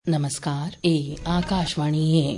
नमस्कार, ये आकाशवाणी है।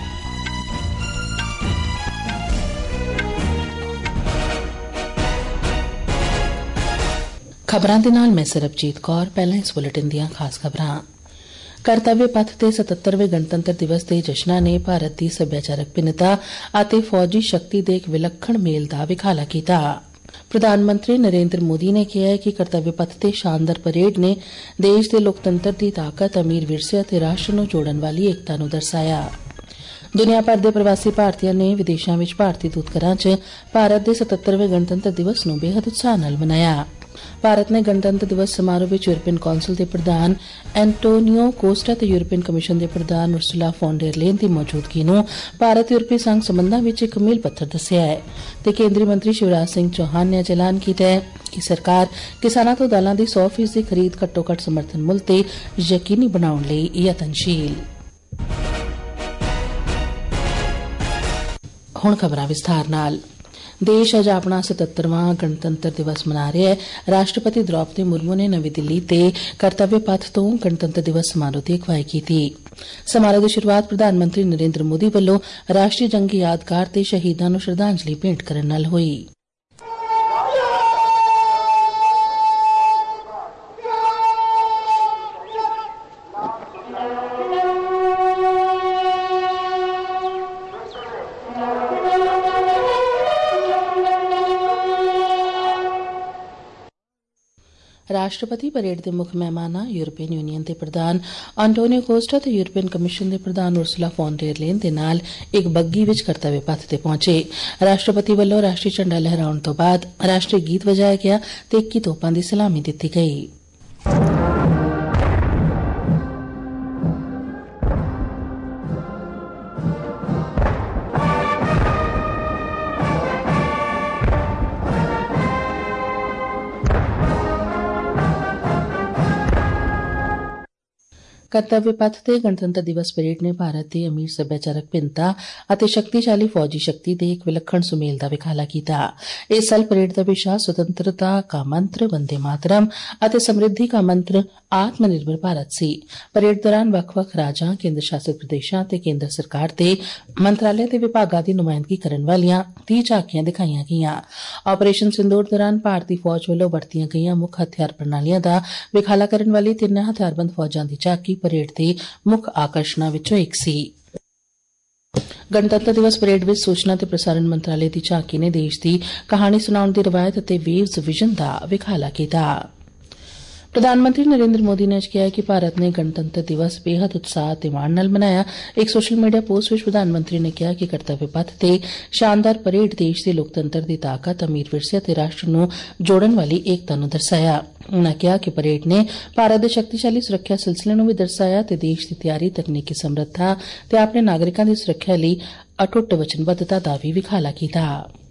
खबरां दे नाल मैं सरबजीत कौर। पहले इस बुलेटिन दियां खास खबरां। करतव्य पथ ते 77वें गणतंत्र दिवस दे जश्नां ने भारत दी सभ्याचारक भिन्नता अते फौजी शक्ति दे इक विलक्षण मेल दा विखाला कीता। प्रधानमंत्री नरेंद्र मोदी ने कहा है कि करतव्य पथ ते शानदार परेड ने देश दे लोकतंत्र दी ताकत, अमीर विरसे अते राष्ट्र नूं जोड़न वाली एकता नूं दर्शाया। दुनिया भर दे प्रवासी भारतीयां ने विदेशां विच भारती दूतघरां च भारत दे 77वें गणतंत्र दिवस नूं बेहद उत्साह नाल मनाया। भारत ने गणतंत्र दिवस समारोह विच यूरोपीयन कौंसल दे प्रधान एंटोनियो कोस्टा ते यूरोपीयन कमीशन दे प्रधान उर्सुला फॉन डर लेयन दी मौजूदगी नूं भारत यूरोपीय संघ संबंधां विच इक मील पत्थर दस्सिआ है ते केंद्रीय मंत्री शिवराज सिंह चौहान ने अज्ज ऐलान कीता है कि सरकार किसानां तो दालां दी 100% खरीद घट्टो-घट्ट समर्थन मुल्ल ते यकीनी बनाउण लई यतनशील। हुण खबरां विस्तार नाल। देश अज अपना 77वां गणतंत्र दिवस मना रहा है। राष्ट्रपति द्रौपदी मुर्मू ने नवी दिल्ली ते करतव्य पथ तो गणतंत्र दिवस समारोह की अगवाई की। समारोह की शुरूआत प्रधानमंत्री नरेंद्र मोदी वालों राष्ट्रीय जंगी यादगार ते शहीदां नूं श्रद्धांजलि भेंट करन नाल होई। राष्ट्रपति परेड के मुख्य मेहमान यूरोपीयन यूनियन के प्रधान एंटोनियो कोस्टा ते यूरोपीयन कमीशन के प्रधान उर्सुला फॉन डर लेयन दे नाल एक बग्गी विच करतव्य पथ ते पहुंचे। राष्ट्रपति वालों राष्ट्रीय झंडा लहराउण तो बाद राष्ट्रीय गीत वजाया गया ते 21 तोपां दी सलामी दित्ती गई। करतव्य पथ ते गणतंत्र दिवस परेड ने भारत दे अमीर सभ्याचारक भिन्नता अते शक्तिशाली फौजी शक्ति दे एक विलक्षण सुमेल दा विखाला कीता। इस साल परेड दा विशा स्वतंत्रता का मंत्र, वंदे मातरम अते समृद्धि का मंत्र, आत्मनिर्भर भारत सी। परेड दौरान वक्ख-वक्ख राज्यां, केंद्र शासित प्रदेशां ते केंद्र सरकार दे मंत्रालय ते विभागां दी नुमाइंदगी करन वालियां 30 झांकियां दिखाईयां गईयां। ऑपरेशन सिंदूर दौरान भारतीय फौज वालों वरतियां गईयां मुक्ख हथियार प्रणालियां दा विखाला करन वाली 3 हथियारबंद फौजां दी झांकी परेड दे मुख्य आकर्षणां विचों एक सी। गणतंत्र दिवस परेड विच सूचना ते प्रसारण मंत्रालय दी झांकी ने देश दी कहानी सुनाउण दी रवायत अते वेव्स विजन दा विखाला कीता। प्रधानमंत्री नरेंद्र मोदी ने कहा कि भारत ने गणतंत्र दिवस बेहद उत्साह ते माण नाल मनाया। एक सोशल मीडिया पोस्ट विच प्रधानमंत्री ने कहा कि करतव्य पथ ते शानदार परेड देश दे लोकतंत्र दी ताकत, अमीर विरसे ते राष्ट्र नूं जोड़न वाली एकता नूं दर्शाया। उन्होंने कहा कि परेड ने भारत दे शक्तिशाली सुरक्षा सिलसिले नूं भी दर्शाया ते देश दी तैयारी, तकनीकी समर्था ते अपने नागरिकां दी सुरक्षा लई अटुट वचनबद्धता दा भी विखाला कीता।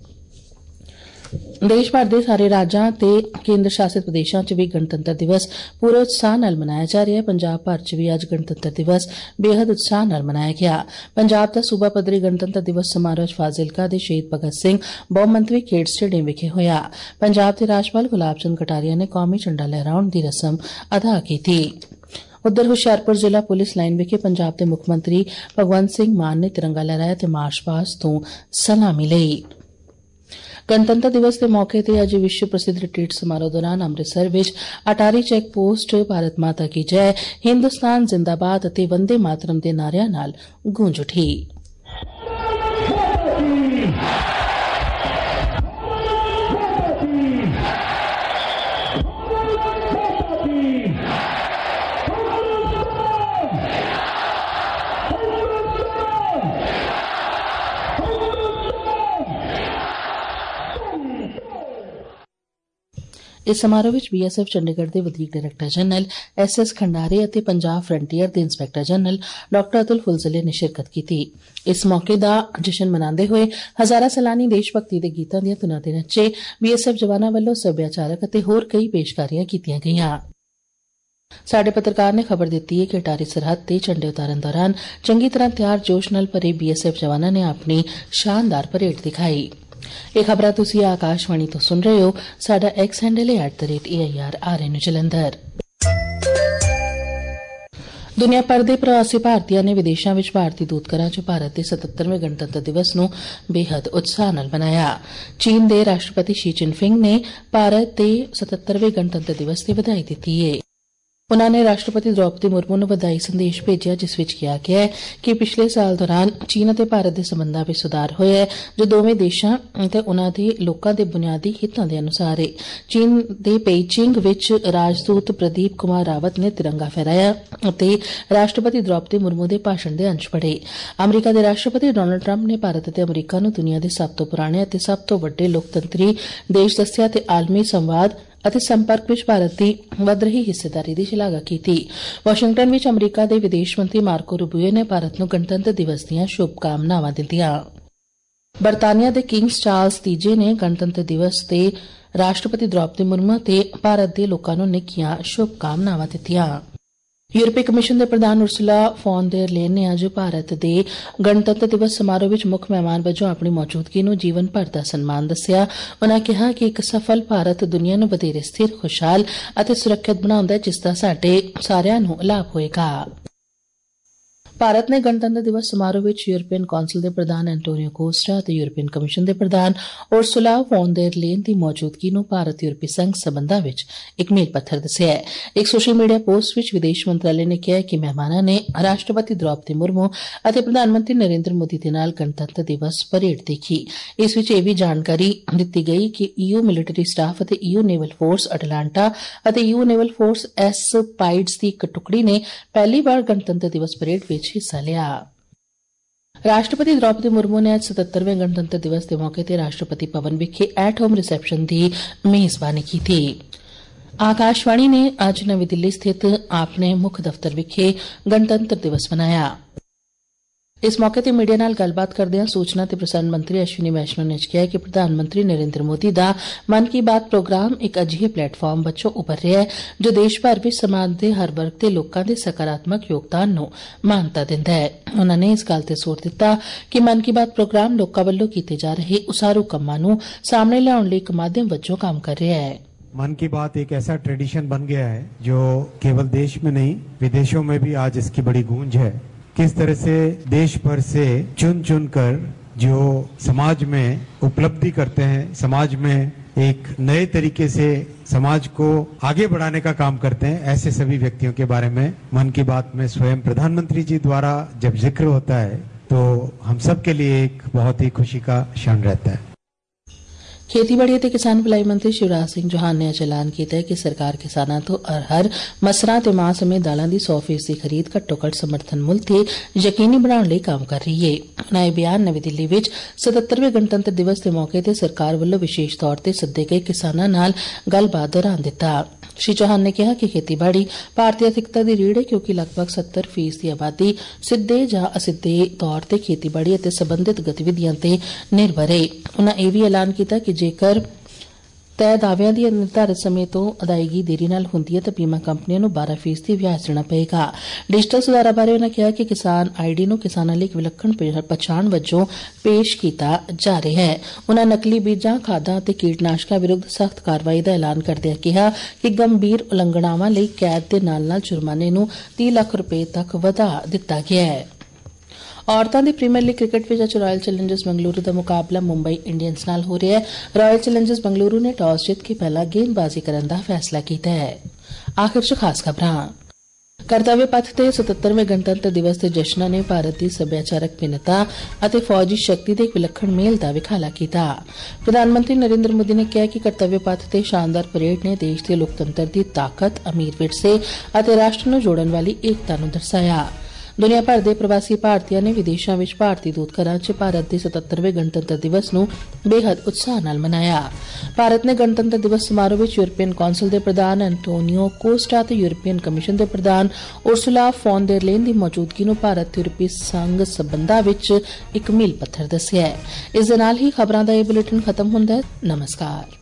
देश भर दे सारे राज्यां ते केंद्र शासित प्रदेशां च भी गणतंत्र दिवस पूरे उत्साह नाल मनाया जा रहा है। पंजाब भर च भी अज गणतंत्र दिवस बेहद उत्साह नाल मनाया गया। पंजाब दा सूबा पद्धरी गणतंत्र दिवस समारोह फाजिलका दे शहीद भगत सिंह बहुमंतवी खेड स्टेडियम विखे होया। पंजाब दे राज्यपाल गुलाब चंद कटारिया ने कौमी झंडा लहराउण दी रस्म अदा कीती। उधर हुशियारपुर जिला पुलिस लाइन विखे पंजाब के मुख्यमंत्री भगवंत सिंह मान ने तिरंगा लहराया ते मार्च पास्ट तो सलामी लई। गणतंत्र दिवस के मौके ते अज विश्व प्रसिद्ध रिट्रीट समारोह दौरान अमृतसर विच अटारी चेक पोस्ट भारत माता की जय, हिंदुस्तान जिंदाबाद अते वंदे मातरम दे नारियां नाल गूंज उठी। इस समारोह विच बीएसएफ चंडीगढ़ के वधीक डायरैक्टर जनरल एसएस खंडारे अते पंजाब फ्रंटियर के inspector general Dr Atul Phulzele ने शिरकत की। इस मौके का जश्न मनाते हुए हजारा सैलानी देशभक्ति के गीतों दी धुनां ते नच्चे। बीएसएफ जवानों वालों सभ्याचारक अते होर कई पेशकारियां कीतियां गईयां। साडे पत्रकार ने खबर दी है कि अटारी सरहद ते झंडे उतारन दौरान चंगी तरह तैयार जोश नाल भरे बीएसएफ जवानों ने अपनी शानदार परेड दिखाई। ये खबरां तुसीं आकाशवाणी तो सुन रहे हो। साडा एक्स हैंडल है @AIR RN जलंधर। ਦੁਨੀਆ ਭਰ ਦੇ ਪ੍ਰਵਾਸੀ ਭਾਰਤੀਆਂ ਨੇ ਵਿਦੇਸ਼ਾਂ ਵਿੱਚ ਭਾਰਤੀ ਦੂਤਘਰਾਂ 'ਚ ਭਾਰਤ ਦੇ 77ਵੇਂ ਗਣਤੰਤਰ ਦਿਵਸ ਨੂੰ ਬੇਹੱਦ ਉਤਸ਼ਾਹ ਨਾਲ ਮਨਾਇਆ। ਚੀਨ ਦੇ ਰਾਸ਼ਟਰਪਤੀ ਸ਼ੀ ਜਿਨਪਿੰਗ ਨੇ ਭਾਰਤ ਦੇ 77ਵੇਂ ਗਣਤੰਤਰ ਦਿਵਸ ਦੀ ਵਧਾਈ ਦਿੱਤੀ ਏ। ਉਨ੍ਹਾਂ ਨੇ ਰਾਸ਼ਟਰਪਤੀ ਦ੍ਰੌਪਦੀ ਮੁਰਮੂ ਨੂੰ ਵਧਾਈ ਸੰਦੇਸ਼ ਭੇਜਿਆ, ਜਿਸ ਵਿੱਚ ਕਿਹਾ ਗਿਆ ਹੈ ਕਿ ਪਿਛਲੇ ਸਾਲ ਦੌਰਾਨ ਚੀਨ ਅਤੇ ਭਾਰਤ ਦੇ ਸਬੰਧਾਂ ਵਿੱਚ ਸੁਧਾਰ ਹੋਇਆ ਹੈ, ਜੋ ਦੋਵੇਂ ਦੇਸ਼ਾਂ ਅਤੇ ਉਨ੍ਹਾਂ ਦੇ ਲੋਕਾਂ ਦੇ ਬੁਨਿਆਦੀ ਹਿੱਤਾਂ ਦੇ ਅਨੁਸਾਰ ਹੈ। ਚੀਨ ਦੇ ਪੇਈਚਿੰਗ ਵਿੱਚ ਰਾਜਦੂਤ ਪ੍ਰਦੀਪ ਕੁਮਾਰ ਰਾਵਤ ਨੇ ਤਿਰੰਗਾ ਫਹਿਰਾਇਆ ਅਤੇ ਰਾਸ਼ਟਰਪਤੀ ਦ੍ਰੌਪਦੀ ਮੁਰਮੂ ਦੇ ਭਾਸ਼ਣ ਦੇ ਅੰਸ਼ ਪੜ੍ਹੇ। ਅਮਰੀਕਾ ਦੇ ਰਾਸ਼ਟਰਪਤੀ ਡੋਨਲਡ ਟਰੰਪ ਨੇ ਭਾਰਤ ਅਤੇ ਅਮਰੀਕਾ ਨੂੰ ਦੁਨੀਆ ਦੇ ਸਭ ਤੋਂ ਪੁਰਾਣੇ ਅਤੇ ਸਭ ਤੋਂ ਵੱਡੇ ਲੋਕਤੰਤਰੀ ਦੇਸ਼ ਦੱਸਿਆ ਅਤੇ ਆਲਮੀ ਸੰਵਾਦ ਅਤੇ ਸੰਪਰਕ ਵਿੱਚ ਭਾਰਤ ਦੀ ਵਧ ਰਹੀ ਹਿੱਸੇਦਾਰੀ ਦੀ ਸ਼ਲਾਘਾ ਕੀਤੀ। ਵਾਸ਼ਿੰਗਟਨ ਵਿੱਚ ਅਮਰੀਕਾ ਦੇ ਵਿਦੇਸ਼ ਮੰਤਰੀ ਮਾਰਕੋ ਰੂਬੀਓ ਨੇ ਭਾਰਤ ਨੂੰ ਗਣਤੰਤਰ ਦਿਵਸ ਦੀਆਂ ਸ਼ੁਭਕਾਮਨਾਵਾਂ ਦਿੱਤੀਆਂ। ਬਰਤਾਨੀਆ ਦੇ ਕਿੰਗ ਚਾਰਲਸ ਤੀਜੇ ਨੇ ਗਣਤੰਤਰ ਦਿਵਸ ਤੇ ਰਾਸ਼ਟਰਪਤੀ ਦ੍ਰੌਪਦੀ ਮੁਰਮੂ ਤੇ ਭਾਰਤ ਦੇ ਲੋਕਾਂ ਨੂੰ ਨਿੱਘੀਆਂ ਸ਼ੁਭਕਾਮਨਾਵਾਂ ਦਿੱਤੀਆਂ। ਯੂਰਪੀ ਕਮਿਸ਼ਨ ਦੇ ਪ੍ਰਧਾਨ ਉਰਸੁਲਾ ਫੌਨ ਡਰ ਲੇਨ ਨੇ ਅੱਜ ਭਾਰਤ ਦੇ ਗਣਤੰਤਰ ਦਿਵਸ ਸਮਾਰੋਹ ਵਿੱਚ ਮੁੱਖ ਮਹਿਮਾਨ ਵਜੋਂ ਆਪਣੀ ਮੌਜੂਦਗੀ ਨੂੰ ਜੀਵਨ ਭਰ ਦਾ ਸਨਮਾਨ ਦੱਸਿਆ। ਉਨ੍ਹਾਂ ਕਿਹਾ ਕਿ ਇੱਕ ਸਫਲ ਭਾਰਤ ਦੁਨੀਆ ਨੂੰ ਵਧੇਰੇ ਸਥਿਰ, ਖੁਸ਼ਹਾਲ ਅਤੇ ਸੁਰੱਖਿਅਤ ਬਣਾਉਂਦਾ ਹੈ, ਜਿਸ ਦਾ ਸਾਡੇ ਸਾਰਿਆਂ ਨੂੰ ਲਾਭ ਹੋਏਗਾ। ਭਾਰਤ ਨੇ ਗਣਤੰਤਰ ਦਿਵਸ ਸਮਾਰੋਹ ਵਿੱਚ ਯੂਰਪੀਅਨ ਕੌਂਸਲ ਦੇ ਪ੍ਰਧਾਨ ਐਂਟੋਨੀਓ ਕੋਸਟਾ ਅਤੇ ਯੂਰਪੀਅਨ ਕਮਿਸ਼ਨ ਦੇ ਪ੍ਰਧਾਨ ਉਰਸੁਲਾ ਫੌਨ ਡਰ ਲੇਨ ਦੀ ਮੌਜੂਦਗੀ ਨੂੰ ਭਾਰਤ ਯੂਰਪੀ ਸੰਘ ਸਬੰਧਾਂ ਵਿੱਚ ਇੱਕ ਮੀਲ ਪੱਥਰ ਦੱਸਿਆ ਹੈ। ਇੱਕ ਸੋਸ਼ਲ ਮੀਡੀਆ ਪੋਸਟ ਵਿੱਚ ਵਿਦੇਸ਼ ਮੰਤਰਾਲੇ ਨੇ ਕਿਹਾ ਕਿ ਮਹਿਮਾਨਾਂ ਨੇ ਰਾਸ਼ਟਰਪਤੀ ਦ੍ਰੌਪਦੀ ਮੁਰਮੂ ਅਤੇ ਪ੍ਰਧਾਨ ਮੰਤਰੀ ਨਰਿੰਦਰ ਮੋਦੀ ਦੇ ਨਾਲ ਗਣਤੰਤਰ ਦਿਵਸ ਪਰੇਡ ਦੇਖੀ। ਇਸ ਵਿੱਚ ਇਹ ਵੀ ਜਾਣਕਾਰੀ ਦਿੱਤੀ ਗਈ ਕਿ ਈਯੂ ਮਿਲਟਰੀ ਸਟਾਫ ਅਤੇ ਈਯੂ ਨੇਵਲ ਫੋਰਸ ਅਟਲਾਂਟਾ ਅਤੇ EU naval force Aspides ਦੀ ਇੱਕ ਟੁਕੜੀ ਨੇ ਪਹਿਲੀ ਵਾਰ ਗਣਤੰਤਰ ਦਿਵਸ ਪਰੇਡ ਵਿੱਚ ਹਿੱਸਾ ਲਿਆ। ਰਾਸ਼ਟਰਪਤੀ ਦ੍ਰੌਪਦੀ ਮੁਰਮੂ ਨੇ ਅੱਜ 77ਵੇਂ ਗਣਤੰਤਰ ਦਿਵਸ ਦੇ ਮੌਕੇ ਤੇ ਰਾਸ਼ਟਰਪਤੀ ਭਵਨ ਵਿਖੇ ਐਟ ਹੋਮ ਰਿਸੈਪਸ਼ਨ ਦੀ ਮੇਜ਼ਬਾਨੀ ਕੀਤੀ। ਆਕਾਸ਼ਵਾਣੀ ਨੇ ਅੱਜ ਨਵੀਂ ਦਿੱਲੀ ਸਥਿਤ ਆਪਣੇ ਮੁੱਖ ਦਫ਼ਤਰ ਵਿਖੇ ਗਣਤੰਤਰ ਦਿਵਸ ਮਨਾਇਆ। ਇਸ ਮੌਕੇ ਤੇ ਮੀਡੀਆ ਨਾਲ ਗੱਲਬਾਤ ਕਰਦਿਆਂ ਸੂਚਨਾ ਤੇ ਪ੍ਰਸਾਰਣ ਮੰਤਰੀ ਅਸ਼ਵਨੀ ਵੈਸ਼ਨੋ ਨੇ ਕਿਹਾ ਕਿ ਪ੍ਰਧਾਨ ਮੰਤਰੀ ਨਰਿੰਦਰ ਮੋਦੀ ਦਾ ਮਨ ਕੀ ਬਾਤ ਪ੍ਰੋਗਰਾਮ ਇੱਕ ਅਜਿਹੇ ਪਲੇਟਫਾਰਮ ਵਜੋਂ ਉੱਭਰ ਰਿਹਾ ਹੈ ਜੋ ਦੇਸ਼ ਭਰ ਵਿੱਚ ਸਮਾਜ ਦੇ ਹਰ ਵਰਗ ਦੇ ਲੋਕਾਂ ਦੇ ਸਕਾਰਾਤਮਕ ਯੋਗਦਾਨ ਨੂੰ ਮਾਨਤਾ ਦਿੰਦਾ ਹੈ। ਉਨ੍ਹਾਂ ਨੇ ਇਸ ਗੱਲ ਤੇ ਜ਼ੋਰ ਦਿੱਤਾ ਕਿ ਮਨ ਕੀ ਬਾਤ ਪ੍ਰੋਗਰਾਮ ਲੋਕਾਂ ਵੱਲੋਂ ਕੀਤੇ ਜਾ ਰਹੇ ਉਸਾਰੂ ਕੰਮਾਂ ਨੂੰ ਸਾਹਮਣੇ ਲਿਆਉਣ ਲਈ ਇੱਕ ਮਾਧਿਅਮ ਵਜੋਂ ਕੰਮ ਕਰ ਰਿਹਾ ਹੈ। मन की बात एक ऐसा ट्रेडिशन बन गया है जो केवल देश में नहीं विदेशों में भी आज इसकी बड़ी गूंज है। किस तरह से देश भर से चुन चुन कर जो समाज में उपलब्धि करते हैं, समाज में एक नए तरीके से समाज को आगे बढ़ाने का काम करते हैं, ऐसे सभी व्यक्तियों के बारे में मन की बात में स्वयं प्रधानमंत्री जी द्वारा जब जिक्र होता है तो हम सब के लिए एक बहुत ही खुशी का क्षण रहता है। ਖੇਤੀਬਾੜੀ ਅਤੇ ਕਿਸਾਨ ਭਲਾਈ ਮੰਤਰੀ ਸ਼ਿਵਰਾਜ ਸਿੰਘ ਚੌਹਾਨ ਨੇ ਅੱਜ ਐਲਾਨ ਕੀਤਾ ਹੈ ਕਿ ਸਰਕਾਰ ਕਿਸਾਨਾਂ ਤੋਂ ਅਰਹਰ, ਮਸਰਾਂ ਤੇ ਮਾਂ ਸਮੇਤ ਦਾਲਾਂ ਦੀ 100% ਖਰੀਦ ਘੱਟੋ-ਘੱਟ ਸਮਰਥਨ ਮੁੱਲ ਤੇ ਯਕੀਨੀ ਬਣਾਉਣ ਲਈ ਕੰਮ ਕਰ ਰਹੀ ਹੈ। ਉਨ੍ਹਾਂ ਇਹ ਬਿਆਨ ਨਵੀਂ ਦਿੱਲੀ ਵਿੱਚ 77ਵੇਂ ਗਣਤੰਤਰ ਦਿਵਸ ਦੇ ਮੌਕੇ ਤੇ ਸਰਕਾਰ ਵੱਲੋਂ ਵਿਸ਼ੇਸ਼ ਤੌਰ ਤੇ ਸੱਦੇ ਗਏ ਕਿਸਾਨਾਂ ਨਾਲ ਗੱਲਬਾਤ ਦੌਰਾਨ ਦਿੱਤਾ। ਸ਼੍ਰੀ ਚੌਹਾਨ ਨੇ ਕਿਹਾ ਕਿ ਖੇਤੀਬਾੜੀ ਭਾਰਤੀ ਆਰਥਿਕਤਾ ਦੀ ਰੀੜ੍ਹ ਹੈ ਕਿਉਂਕਿ ਲਗਭਗ 70% ਦੀ ਆਬਾਦੀ ਸਿੱਧੇ ਜਾਂ ਅਸਿੱਧੇ ਤੌਰ ਤੇ ਖੇਤੀਬਾੜੀ ਅਤੇ ਸੰਬੰਧਿਤ ਗਤੀਵਿਧੀਆਂ ਤੇ ਨਿਰਭਰ ਹੈ। ਉਨ੍ਹਾਂ ਇਹ ਵੀ ਐਲਾਨ ਕੀਤਾ ਕਿ ਜੇਕਰ ਤੈਅ ਦਾਅਵਿਆਂ ਦੀ ਨਿਰਧਾਰਿਤ ਸਮੇਂ ਤੋਂ ਅਦਾਇਗੀ ਦੇਰੀ ਨਾਲ ਹੁੰਦੀ ਹੈ ਤਾਂ ਬੀਮਾ ਕੰਪਨੀਆਂ ਨੂੰ 12% ਦੀ ਵਿਆਜ ਦੇਣਾ ਪਏਗਾ। ਡਿਜੀਟਲ ਸੁਧਾਰਾਂ ਬਾਰੇ ਉਨ੍ਹਾਂ ਕਿਹਾ ਕਿ ਕਿਸਾਨ ਆਈਡੀ ਨੂੰ ਕਿਸਾਨਾਂ ਲਈ ਇੱਕ ਵਿਲੱਖਣ ਪਛਾਣ ਵਜੋਂ ਪੇਸ਼ ਕੀਤਾ ਜਾ ਰਿਹਾ ਹੈ। ਉਨ੍ਹਾਂ ਨਕਲੀ ਬੀਜਾਂ, ਖਾਦਾਂ ਅਤੇ ਕੀਟਨਾਸ਼ਕਾਂ ਵਿਰੁੱਧ ਸਖਤ ਕਾਰਵਾਈ ਦਾ ਐਲਾਨ ਕਰਦਿਆਂ ਕਿਹਾ ਕਿ ਗੰਭੀਰ ਉਲੰਘਣਾਵਾਂ ਲਈ ਕੈਦ ਦੇ ਨਾਲ-ਨਾਲ ਜੁਰਮਾਨੇ ਨੂੰ 30 ਲੱਖ ਰੁਪਏ ਤੱਕ ਵਧਾ ਦਿੱਤਾ ਗਿਆ ਹੈ। ਔਰਤਾਂ ਦੀ ਪ੍ਰੀਮੀਅਰ ਲੀਗ ਕ੍ਰਿਕਟ ਵਿੱਚ ਅੱਜ ਰਾਇਲ ਚੈਲੰਜਰਸ ਬੰਗਲੁਰੂ ਦਾ ਮੁਕਾਬਲਾ ਮੁੰਬਈ ਇੰਡੀਅਨਸ ਨਾਲ ਹੋ ਰਿਹਾ ਹੈ। ਰਾਇਲ ਚੈਲੰਜਰਸ ਬੰਗਲੁਰੂ ਨੇ ਟਾਸ ਜਿੱਤ ਕੇ ਪਹਿਲਾਂ ਗੇਂਦਬਾਜ਼ੀ ਕਰਨ ਦਾ ਫੈਸਲਾ ਕੀਤਾ ਹੈ। ਆਖਿਰ 'ਚ ਖਾਸ ਖਬਰਾਂ। ਕਰਤੱਵਯ ਪਥ ਤੇ 77ਵੇਂ ਗਣਤੰਤਰ ਦਿਵਸ ਦੇ ਜਸ਼ਨਾਂ ਨੇ ਭਾਰਤ ਦੀ ਸੱਭਿਆਚਾਰਕ ਭਿੰਨਤਾ ਅਤੇ ਫੌਜੀ ਸ਼ਕਤੀ ਦੇ ਇੱਕ ਵਿਲੱਖਣ ਮੇਲ ਦਾ ਵਿਖਾਲਾ ਕੀਤਾ। ਪ੍ਰਧਾਨ ਮੰਤਰੀ ਨਰਿੰਦਰ ਮੋਦੀ ਨੇ ਕਿਹਾ ਕਿ ਕਰਤੱਵਯ ਪਥ ਤੇ ਸ਼ਾਨਦਾਰ ਪਰੇਡ ਨੇ ਦੇਸ਼ ਦੇ ਲੋਕਤੰਤਰ ਦੀ ਤਾਕਤ, ਅਮੀਰ ਵਿਰਸੇ ਅਤੇ ਰਾਸ਼ਟਰ ਨੂੰ ਜੋੜਨ ਵਾਲੀ ਏਕਤਾ ਨੂੰ ਦਰਸਾਇਆ। ਦੁਨੀਆ ਭਰ ਦੇ ਪ੍ਰਵਾਸੀ ਭਾਰਤੀਆਂ ਨੇ ਵਿਦੇਸ਼ਾਂ ਵਿੱਚ ਭਾਰਤੀ ਦੂਤਘਰਾਂ 'ਚ ਭਾਰਤ ਦੇ 77ਵੇਂ ਗਣਤੰਤਰ ਦਿਵਸ ਨੂੰ ਬੇਹੱਦ ਉਤਸ਼ਾਹ ਨਾਲ ਮਨਾਇਆ। ਭਾਰਤ ਨੇ ਗਣਤੰਤਰ ਦਿਵਸ ਸਮਾਰੋਹ ਵਿੱਚ ਯੂਰਪੀਅਨ ਕੌਂਸਲ ਦੇ ਪ੍ਰਧਾਨ ਐਂਟੋਨੀਓ ਕੋਸਟਾ ਅਤੇ ਯੂਰਪੀਅਨ ਕਮਿਸ਼ਨ ਦੇ ਪ੍ਰਧਾਨ ਉਰਸੁਲਾ ਫੌਨ ਡਰ ਲੇਨ ਦੀ ਮੌਜੂਦਗੀ ਨੂੰ ਭਾਰਤ ਯੂਰਪੀ ਸੰਘ ਸਬੰਧਾਂ ਵਿੱਚ ਇੱਕ ਮੀਲ ਪੱਥਰ ਦੱਸਿਆ ਹੈ। ਇਸ ਦੇ ਨਾਲ ਹੀ ਖਬਰਾਂ ਦਾ ਇਹ ਬੁਲੇਟਿਨ ਖਤਮ ਹੁੰਦਾ ਹੈ। ਨਮਸਕਾਰ।